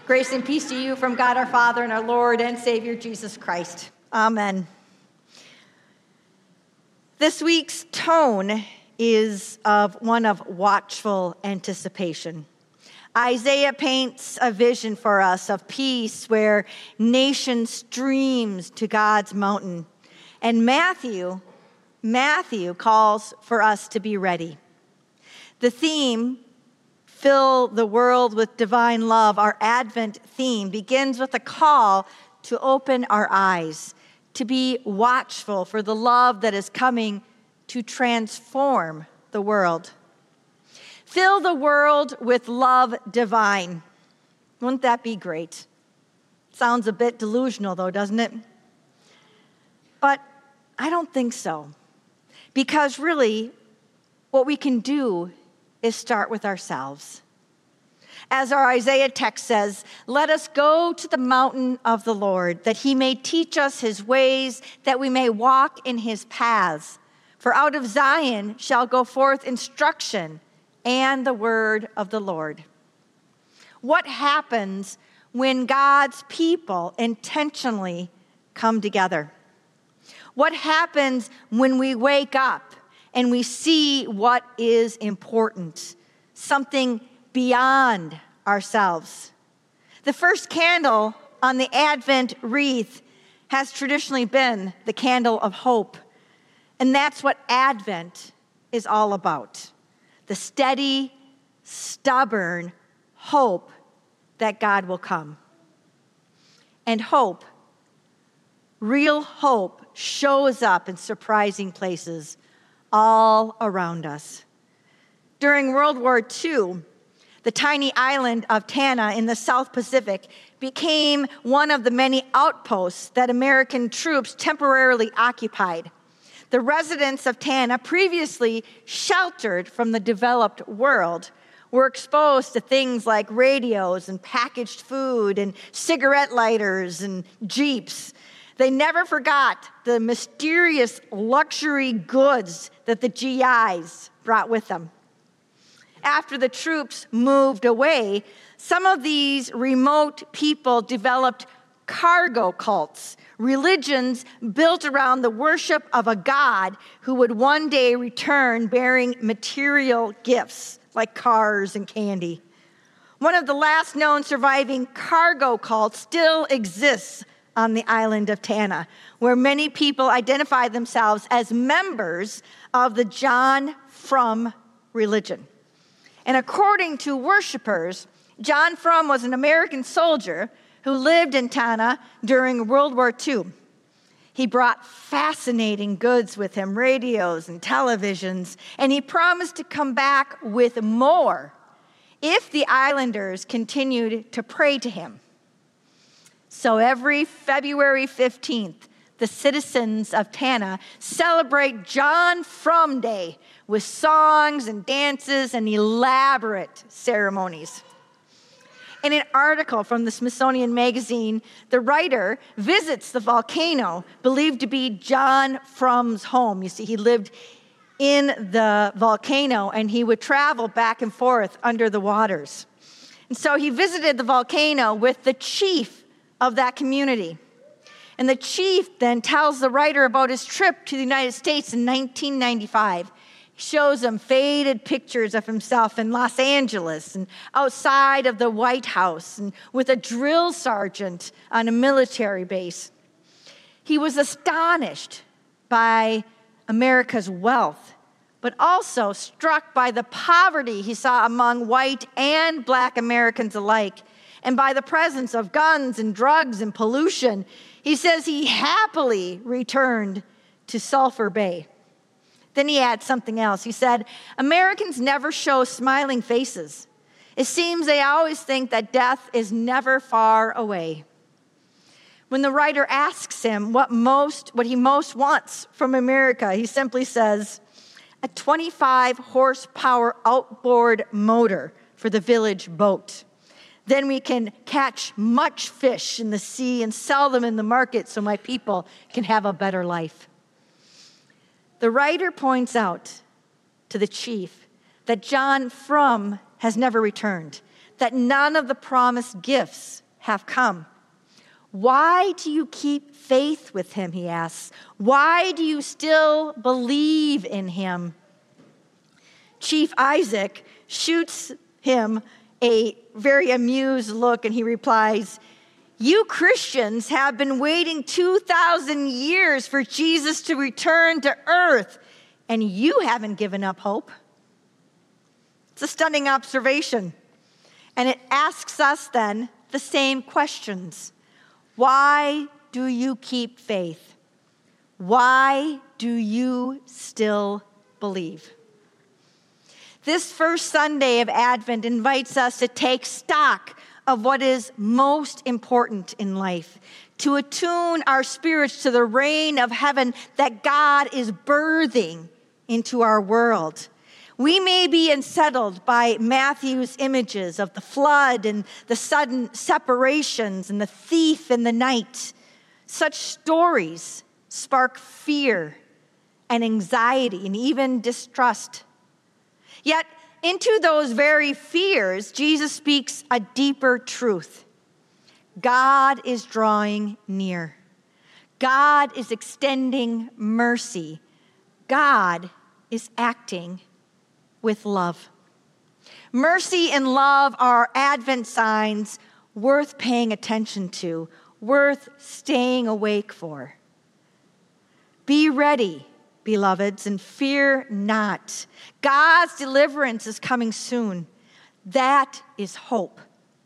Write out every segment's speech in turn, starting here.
Grace and peace to you from God our Father and our Lord and Savior Jesus Christ. Amen. This week's tone is one of watchful anticipation. Isaiah paints a vision for us of peace where nation streams to God's mountain. And Matthew calls for us to be ready. The theme, Fill the World with Divine Love, our Advent theme, begins with a call to open our eyes, to be watchful for the love that is coming to transform the world. Fill the world with love divine. Wouldn't that be great? Sounds a bit delusional though, doesn't it? But I don't think so. Because really, what we can do is start with ourselves. As our Isaiah text says, let us go to the mountain of the Lord, that he may teach us his ways, that we may walk in his paths. For out of Zion shall go forth instruction and the word of the Lord. What happens when God's people intentionally come together? What happens when we wake up and we see what is important, something beyond ourselves? The first candle on the Advent wreath has traditionally been the candle of hope. And that's what Advent is all about. The steady, stubborn hope that God will come. And hope, real hope, shows up in surprising places all around us. During World War II, the tiny island of Tanna in the South Pacific became one of the many outposts that American troops temporarily occupied. The residents of Tanna, previously sheltered from the developed world, were exposed to things like radios and packaged food and cigarette lighters and Jeeps. They never forgot the mysterious luxury goods that the GIs brought with them. After the troops moved away, some of these remote people developed cargo cults, religions built around the worship of a God who would one day return bearing material gifts like cars and candy. One of the last known surviving cargo cults still exists on the island of Tanna, where many people identify themselves as members of the John Frum religion. And according to worshipers, John Frum was an American soldier who lived in Tanna during World War II. He brought fascinating goods with him, radios and televisions, and he promised to come back with more if the islanders continued to pray to him. So every February 15th, the citizens of Tanna celebrate John Frum Day with songs and dances and elaborate ceremonies. In an article from the Smithsonian Magazine, the writer visits the volcano believed to be John Frum's home. You see, he lived in the volcano and he would travel back and forth under the waters. And so he visited the volcano with the chief of that community. And the chief then tells the writer about his trip to the United States in 1995. He shows him faded pictures of himself in Los Angeles and outside of the White House and with a drill sergeant on a military base. He was astonished by America's wealth, but also struck by the poverty he saw among white and black Americans alike, and by the presence of guns and drugs and pollution. He says he happily returned to Sulphur Bay. Then he adds something else. He said, Americans never show smiling faces. It seems they always think that death is never far away. When the writer asks him what he most wants from America, he simply says, a 25 horsepower outboard motor for the village boat. Then we can catch much fish in the sea and sell them in the market so my people can have a better life. The writer points out to the chief that John Frum has never returned, that none of the promised gifts have come. Why do you keep faith with him, he asks. Why do you still believe in him? Chief Isaac shoots him a very amused look, and he replies, "You Christians have been waiting 2,000 years for Jesus to return to earth, and you haven't given up hope." It's a stunning observation, and it asks us then the same questions. Why do you keep faith? Why do you still believe? This first Sunday of Advent invites us to take stock of what is most important in life, to attune our spirits to the reign of heaven that God is birthing into our world. We may be unsettled by Matthew's images of the flood and the sudden separations and the thief in the night. Such stories spark fear and anxiety and even distrust. Yet, into those very fears, Jesus speaks a deeper truth. God is drawing near. God is extending mercy. God is acting with love. Mercy and love are Advent signs worth paying attention to, worth staying awake for. Be ready, beloveds, and fear not. God's deliverance is coming soon. That is hope.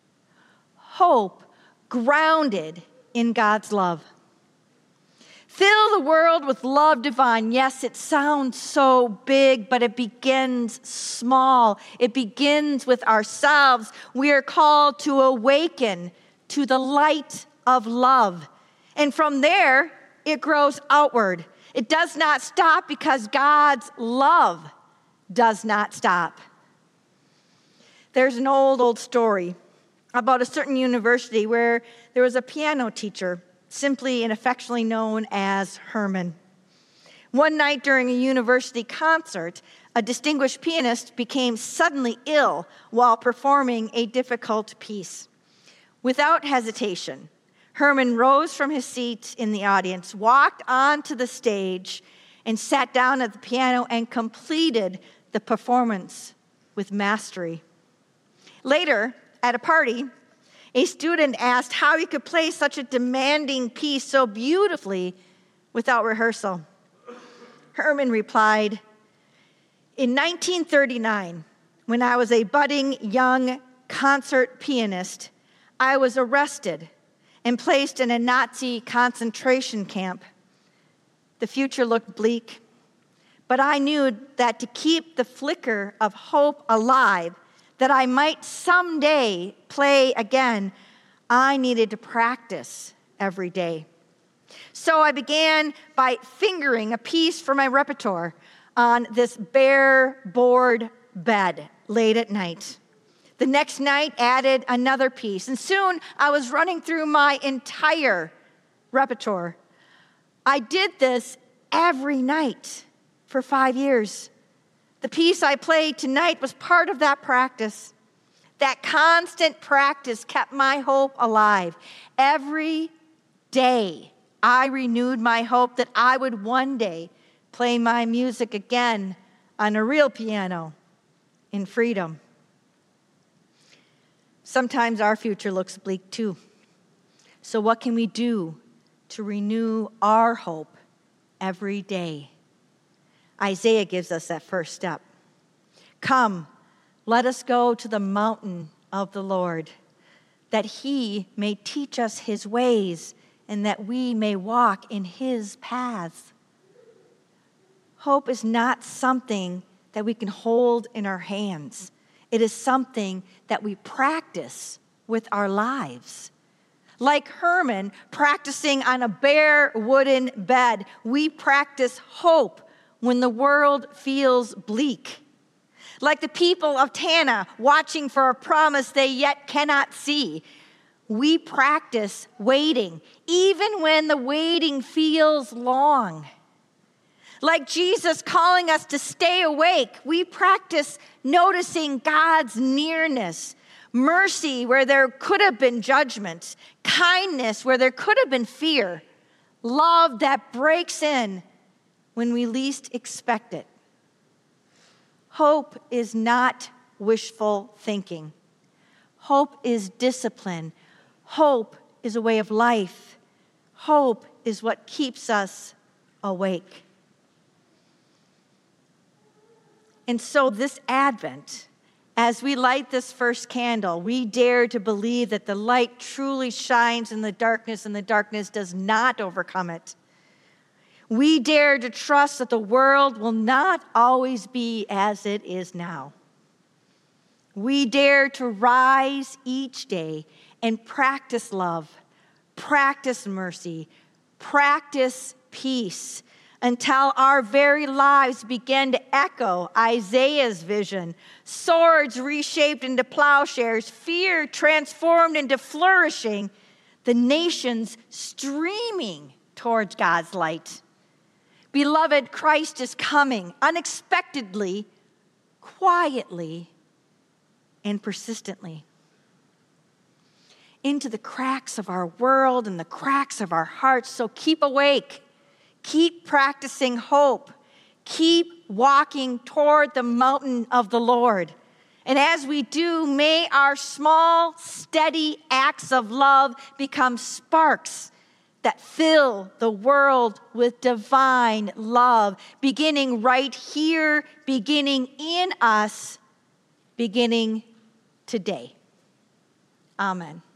Hope grounded in God's love. Fill the world with love divine. Yes, it sounds so big, but it begins small. It begins with ourselves. We are called to awaken to the light of love. And from there, it grows outward. It does not stop because God's love does not stop. There's an old story about a certain university where there was a piano teacher, simply and affectionately known as Herman. One night during a university concert, a distinguished pianist became suddenly ill while performing a difficult piece. Without hesitation, Herman rose from his seat in the audience, walked onto the stage, and sat down at the piano and completed the performance with mastery. Later, at a party, a student asked how he could play such a demanding piece so beautifully without rehearsal. Herman replied, "In 1939, when I was a budding young concert pianist, I was arrested and placed in a Nazi concentration camp. The future looked bleak, but I knew that to keep the flicker of hope alive, that I might someday play again, I needed to practice every day. So I began by fingering a piece from my repertoire on this bare board bed late at night. The next night added another piece, and soon I was running through my entire repertoire. I did this every night for 5 years. The piece I played tonight was part of that practice. That constant practice kept my hope alive. Every day, I renewed my hope that I would one day play my music again on a real piano in freedom." Sometimes our future looks bleak too. So what can we do to renew our hope every day? Isaiah gives us that first step. "Come, let us go to the mountain of the Lord, that he may teach us his ways and that we may walk in his paths." Hope is not something that we can hold in our hands. It is something that we practice with our lives. Like Herman practicing on a bare wooden bed, we practice hope when the world feels bleak. Like the people of Tanna watching for a promise they yet cannot see, we practice waiting, even when the waiting feels long. Like Jesus calling us to stay awake, we practice noticing God's nearness, Mercy where there could have been judgment. Kindness where there could have been fear. Love that breaks in when we least expect it. Hope is not wishful thinking. Hope is discipline. Hope is a way of life. Hope is what keeps us awake. And so this Advent, as we light this first candle, we dare to believe that the light truly shines in the darkness and the darkness does not overcome it. We dare to trust that the world will not always be as it is now. We dare to rise each day and practice love, practice mercy, practice peace, until our very lives begin to echo Isaiah's vision. Swords reshaped into plowshares, fear transformed into flourishing, the nations streaming towards God's light. Beloved, Christ is coming unexpectedly, quietly, and persistently into the cracks of our world and the cracks of our hearts. So keep awake. Keep practicing hope. Keep walking toward the mountain of the Lord. And as we do, may our small, steady acts of love become sparks that fill the world with divine love, beginning right here, beginning in us, beginning today. Amen.